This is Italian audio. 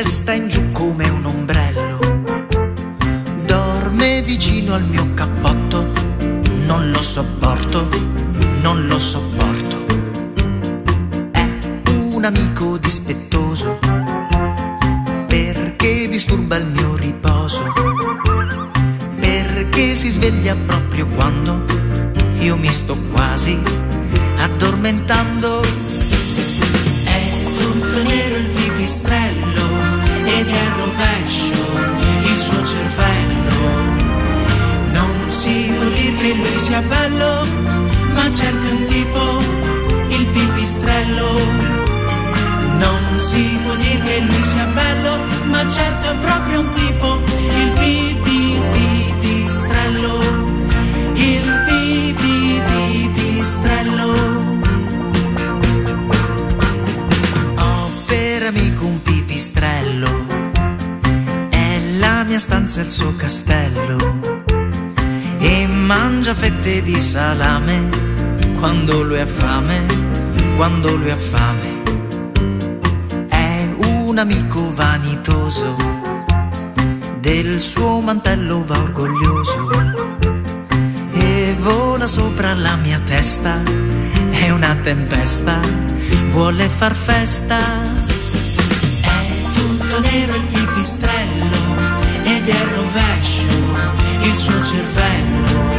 testa in giù come un ombrello, dorme vicino al mio cappotto, non lo sopporto, non lo sopporto. È un amico dispettoso perché disturba il mio riposo, perché si sveglia proprio quando io mi sto quasi addormentando. È tutto nero il pipistrello ed è a rovescio il suo cervello. Non si può dire che lui sia bello, ma certo è un tipo, il pipistrello. Non si può dire che lui sia bello, ma certo è proprio un tipo, il pipistrello, il pipistrello. Ho per amico un pipistrello, è la mia stanza e il suo castello, e mangia fette di salame quando lui ha fame, quando lui ha fame. Un amico vanitoso, del suo mantello va orgoglioso e vola sopra la mia testa, è una tempesta, vuole far festa. È tutto nero il pipistrello ed è al rovescio il suo cervello.